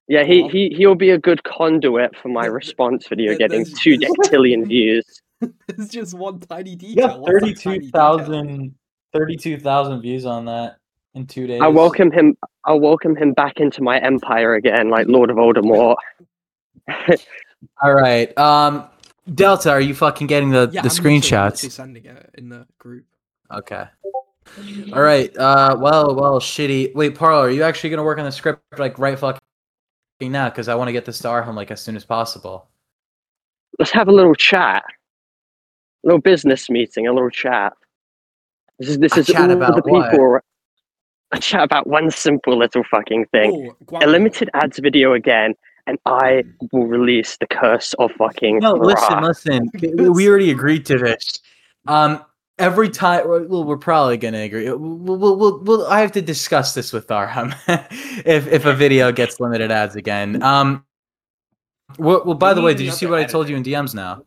Yeah, Oh. he'll be a good conduit for my response video getting 2 decillion views. There's just one tiny You detail. got What's that tiny detail? 32,000 views on that in 2 days. I'll welcome him back into my empire again, like Lord of Voldemort. All right. Delta, are you fucking getting the I'm screenshots? literally sending it in the group. Okay. All right. Well, shitty. Wait, Parlo, are you actually gonna work on the script like right fucking now? Because I want to get this to Arham like as soon as possible. Let's have a little chat, a little business meeting, a little chat. This is chat all about the people. what? A chat about one simple little fucking thing. Oh, A limited ads video again, and I will release the curse of fucking. No, Ra. listen. We already agreed to this. Every time, we're probably gonna agree. We'll I have to discuss this with Arham if a video gets limited ads again. Well, by the way, did you see what I told you in DMs now?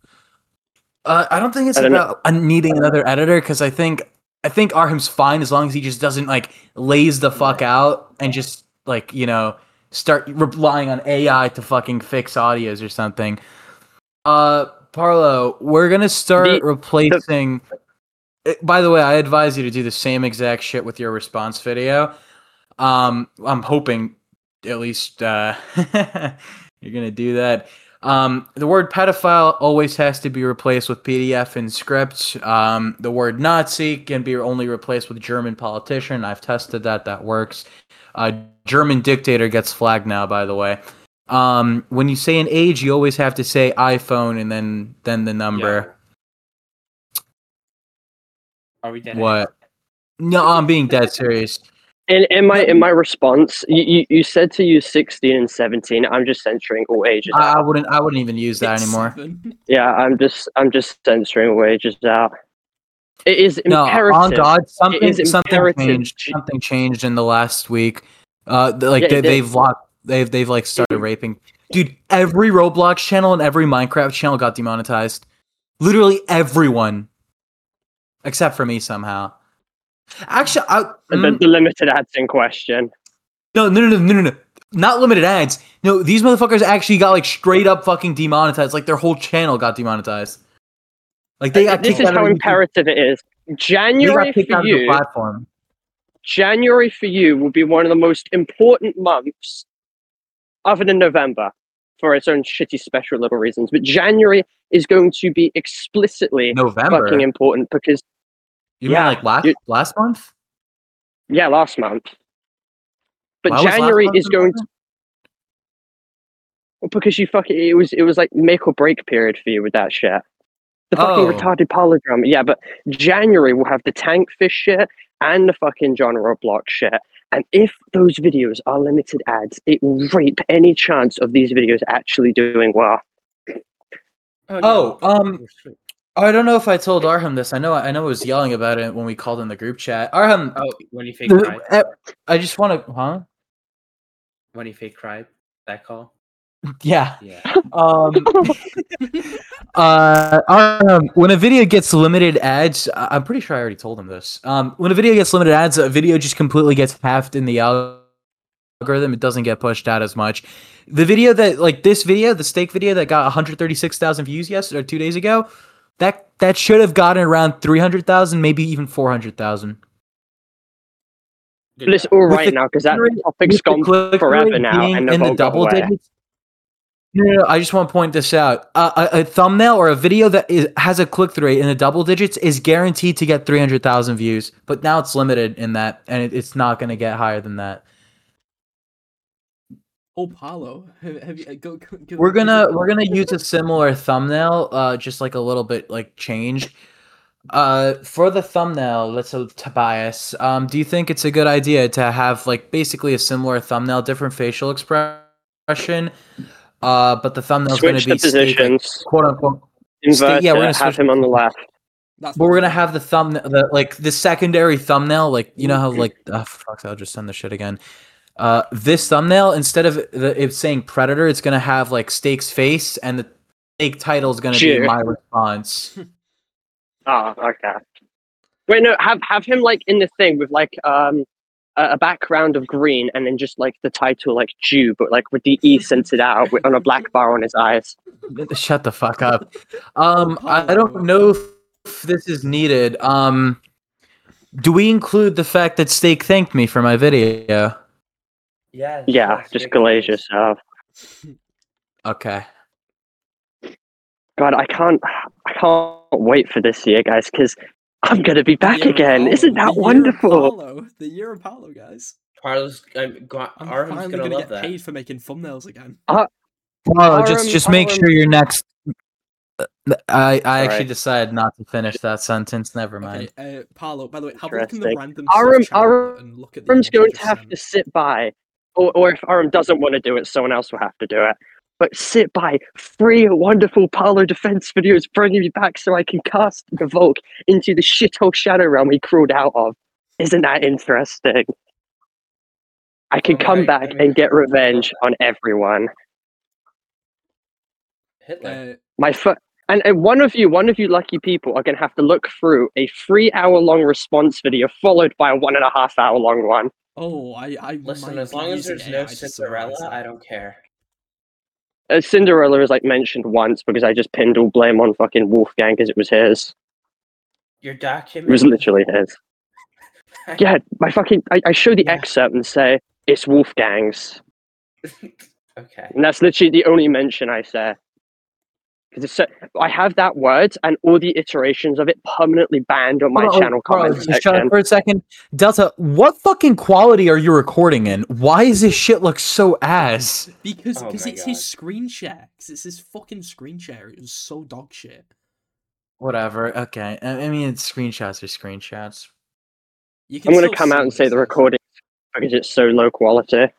I don't think it's about needing another editor because I think Arham's fine as long as he just doesn't like laze the fuck out and just like start relying on AI to fucking fix audios or something. Parlo, we're gonna start replacing. By the way, I advise you to do the same exact shit with your response video. I'm hoping at least you're gonna do that. The word pedophile always has to be replaced with PDF and script. The word Nazi can be only replaced with German politician. I've tested that. That works. German dictator gets flagged now, by the way. When you say an age, you always have to say iPhone and then the number. Yeah. Are we dead? What? No, I'm being dead serious. In my response, you said to use 16 and 17. I'm just censoring all ages out. I wouldn't even use that anymore. 7. Yeah, I'm just censoring all ages out. It is imperative. No, on God, something imperative. changed. Something changed in the last week. They've like started raping. Dude, every Roblox channel and every Minecraft channel got demonetized. Literally everyone, except for me somehow. Actually, the limited ads in question. No. Not limited ads. No, these motherfuckers actually got like straight up fucking demonetized. Like their whole channel got demonetized. Like they got. This is how imperative it is. January for you. Platform. January for you will be one of the most important months, other than November, for its own shitty special little reasons. But January is going to be explicitly fucking important because. You mean like last month? Yeah, last month. But January is going to. Well, because it was like make or break period for you with that shit. The fucking retarded polygram. Yeah, but January will have the tankfish shit and the fucking John Roblox shit. And if those videos are limited ads, it will rape any chance of these videos actually doing well. I don't know if I told Arham this. I know I was yelling about it when we called in the group chat. Arham, when you fake cried? I just want to, huh? When you fake cried, that call? Yeah. When a video gets limited ads, I'm pretty sure I already told him this. When a video gets limited ads, a video just completely gets halved in the algorithm. It doesn't get pushed out as much. The video that, like this video, the steak video that got 136,000 views yesterday or 2 days ago, that should have gotten around 300,000, maybe even 400,000. But it's all right now because that topic's gone forever now, and in the double digits. No, I just want to point this out. A thumbnail or a video that has a click-through rate in the double digits is guaranteed to get 300,000 views, but now it's limited in that, and it's not going to get higher than that. Oh, Paulo, have you go? We're gonna use a similar thumbnail, just like a little bit like changed. For the thumbnail, let's say Tobias. Do you think it's a good idea to have like basically a similar thumbnail, different facial expression? But the thumbnail's going to be positions, quote unquote. Invert we're gonna have him on the left. But we're gonna have the thumbnail, the secondary thumbnail, like you know how like fuck, I'll just send the shit again. This thumbnail, instead of it saying Predator, it's gonna have like Steak's face, and the Steak title is gonna be my response. Oh, okay. Wait, no, have him like in the thing with like a background of green and then just like the title like Jew, but like with the E censored out on a black bar on his eyes. Shut the fuck up. I don't know if this is needed. Do we include the fact that Steak thanked me for my video? Yeah. Yeah, just glaze yourself. Okay. God, I can't wait for this year, guys, because I'm gonna be back again. Isn't that wonderful? The year of Paulo, guys. Carlos, I'm Arham's finally gonna gonna love get paid that. for making thumbnails again. Well, just make sure your next. I actually Right. decided not to finish that sentence. Never mind. Okay, Paulo. By the way, have a look in the Interesting. random Aram- stuff channel and look at the. Aram's image I going just to have sent. to sit by, or if Aram doesn't want to do it, someone else will have to do it. But sit by 3 wonderful Paulo defense videos bringing me back so I can cast the Volk into the shithole shadow realm he crawled out of. Isn't that interesting? I can come Alright, back I mean- and get revenge on everyone. Hitler. And one of you lucky people are going to have to look through a 3-hour-long response video followed by a 1.5-hour-long one. Oh, I Listen, might as be long as using there's no AI to summarize Cinderella, that. I don't care. Cinderella is like mentioned once because I just pinned all blame on fucking Wolfgang because it was his. Your It document. was literally his. Yeah, I show the Yeah. excerpt and say it's Wolfgang's, Okay. and that's literally the only mention I say. Because I have that word and all the iterations of it permanently banned on my channel comment Just shut section. up for a second. Delta, what fucking quality are you recording in? Why does this shit look so ass? Because Oh my it's his God. screen share. 'Cause it's his fucking screen share. It was so dog shit. Whatever. Okay. I mean, screenshots are screenshots. You can I'm going still to come see out and what say it the says. recording because it's so low quality.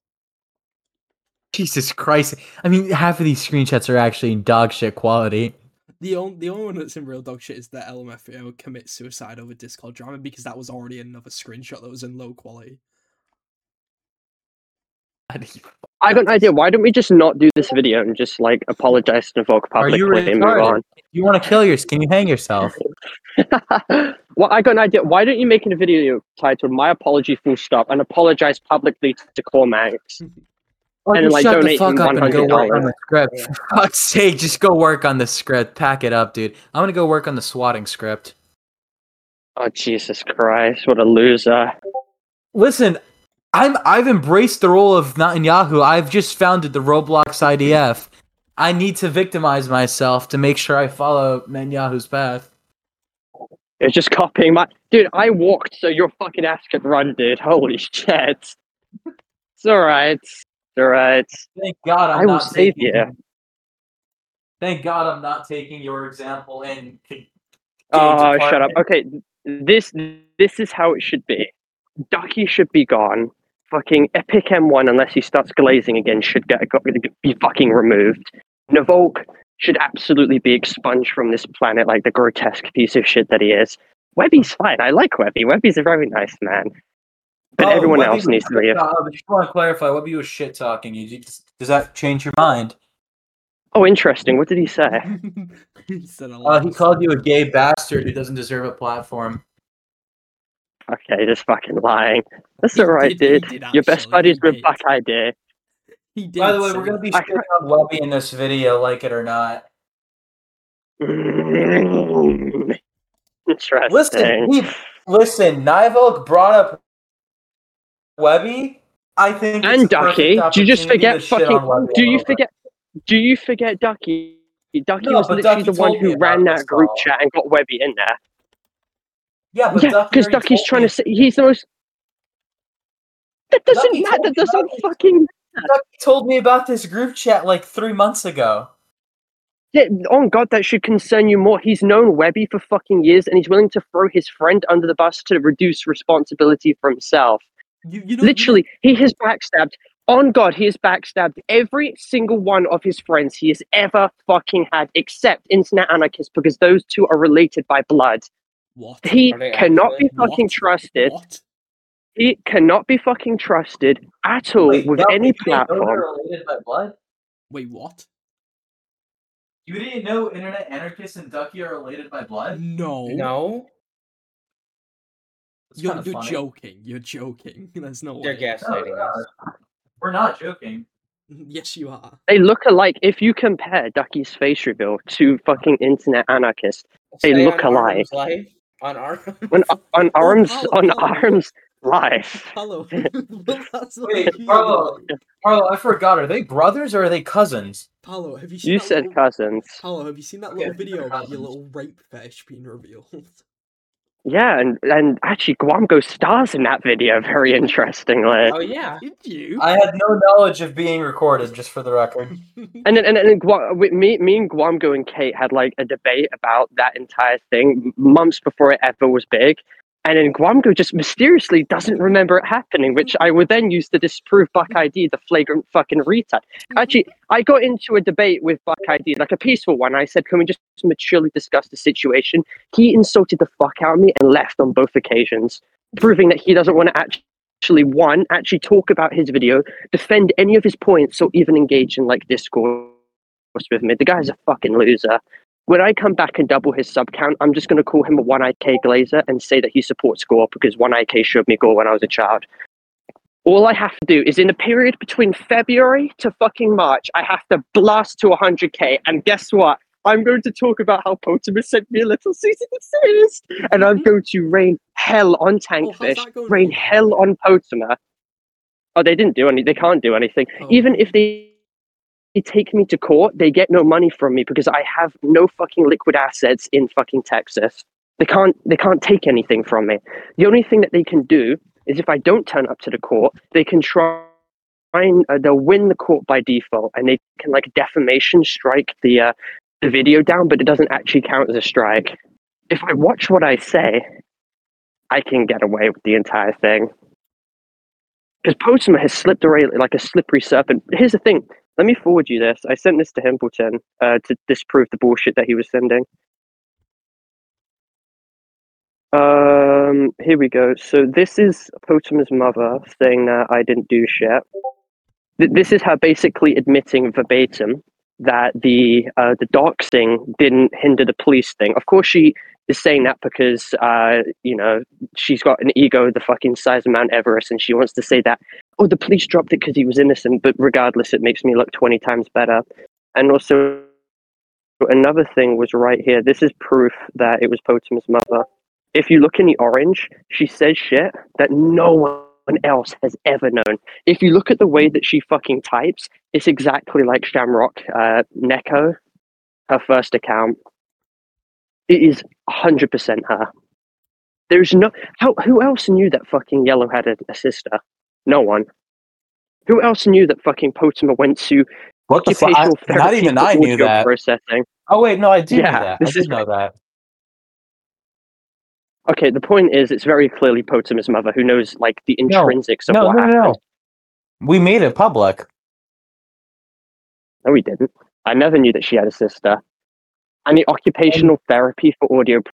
Jesus Christ. I mean, half of these screenshots are actually in dog shit quality. The only one that's in real dog shit is that LMFAO commits suicide over Discord drama because that was already another screenshot that was in low quality. I got an idea. Why don't we just not do this video and just like apologize to Volk Are you publicly and move retarded? on? You want to kill yourself? Can you hang yourself? Well, I got an idea. Why don't you make a video titled "My Apology Full Stop" and apologize publicly to Cormax? And then, Just like, shut the donate fuck him up and go work $100. on the script. For fuck's sake, just go work on the script. Pack it up, dude. I'm gonna go work on the swatting script. Oh, Jesus Christ! What a loser! Listen, I've embraced the role of Netanyahu. I've just founded the Roblox IDF. I need to victimize myself to make sure I follow Netanyahu's path. You're just copying my dude. I walked so your fucking ass could run, dude. Holy shit! It's alright. It's alright. Thank God I will save you. Thank God I'm not taking your example and. Oh, shut up. Okay, this is how it should be. Ducky should be gone. Fucking Epic M1, unless he starts glazing again, should be fucking removed. Navolk should absolutely be expunged from this planet like the grotesque piece of shit that he is. Webby's fine. I like Webby. Webby's a very nice man. But everyone Webby else needs to leave. I just want to clarify. Webby was shit talking you. Does that change your mind? Oh, interesting. What did he say? He said a lot. He called you a gay bastard who doesn't deserve a platform. Okay, just fucking lying. That's He alright, did- he dude. did Your best actually, buddies he with did. Buck ID. He did. By the way, say we're gonna be that. shitting on Webby in this video, like it or not. Interesting. Listen. Nivolk brought up Webby. I think And Ducky. Do you just forget fucking? Do you forget Ducky? Ducky No, was but literally Ducky the one told me who about ran this that group all. chat and got Webby in there. Yeah, but Yeah, because Ducky's trying to say he's the most. That doesn't Ducky matter. told That me doesn't about this. fucking. Ducky told me about this group chat like 3 months ago. Yeah, on God, that should concern you more. He's known Webby for fucking years, and he's willing to throw his friend under the bus to reduce responsibility for himself. You know, Literally, he has backstabbed. On God, he has backstabbed every single one of his friends he has ever fucking had, except Internet Anarchist, because those two are related by blood. What? He Are they cannot actually? be fucking trusted. What? He cannot be fucking trusted at all with any platform. related by blood? Wait, what? You didn't know Internet Anarchist and Ducky are related by blood? No. No. It's You're kinda funny. joking. You're joking. There's no They're way. gaslighting us. We're not joking. Yes, you are. They look alike. If you compare Ducky's face reveal to fucking internet anarchist, they Stay look on alike. Arm's life. On Arm's. On arms, Paolo. arms life. Hello. That's not Wait, you. Carlo, I forgot. Are they brothers or are they cousins? Paolo, have you seen You that said little... cousins. Paolo, have you seen that Okay, little video about your cousins. little rape fetish being revealed? Yeah, and actually Guamgo stars in that video very interestingly. Oh yeah. Did you? I had no knowledge of being recorded, just for the record. And then me and Guamgo and Kate had like a debate about that entire thing months before it ever was big. And then Guamgo just mysteriously doesn't remember it happening, which I would then use to disprove Buck ID, the flagrant fucking retard. Actually, I got into a debate with Buck ID, like a peaceful one. I said, can we just maturely discuss the situation? He insulted the fuck out of me and left on both occasions, proving that he doesn't want to actually talk about his video, defend any of his points, or even engage in like discourse with me. The guy's a fucking loser. When I come back and double his sub count, I'm just going to call him a one-IK Glazer and say that he supports Gore because one-IK showed me Gore when I was a child. All I have to do is in the period between February to fucking March, I have to blast to 100k. And guess what? I'm going to talk about how Potamus sent me a little cease and desist. And I'm going to rain hell on Tankfish, that going rain for you, hell by on Potama. Oh, they didn't do any. They can't do anything. Oh. Even if they take me to court, they get no money from me because I have no fucking liquid assets in fucking Texas. They can't take anything from me. The only thing that they can do is if I don't turn up to the court, they can try and they'll win the court by default, and they can like defamation strike the video down, but it doesn't actually count as a strike. If I watch what I say, I can get away with the entire thing. Because Postma has slipped away like a slippery serpent. Here's the thing. Let me forward you this. I sent this to Himpleton to disprove the bullshit that he was sending. Here we go. So this is Potama's mother saying that I didn't do shit. This is her basically admitting verbatim that the doxing didn't hinder the police thing. Of course, she is saying that because she's got an ego the fucking size of Mount Everest, and she wants to say that the police dropped it because he was innocent. But regardless, it makes me look 20 times better. And also, another thing was right here. This is proof that it was Potama's mother. If you look in the orange, she says shit that no one else has ever known. If you look at the way that she fucking types, it's exactly like Shamrock Neko, her first account. It is 100% her. There's no... Who else knew that fucking Yellow had a sister? No one. Who else knew that fucking Potama went to What the fuck? occupational therapy Not even for I knew audio that. processing? Oh wait, no, I did Yeah, know that. I this did is- know that. Okay, the point is, it's very clearly Potama's mother who knows like the intrinsics of No, what no, happened. no. We made it public. No, we didn't. I never knew that she had a sister. And the occupational therapy for audio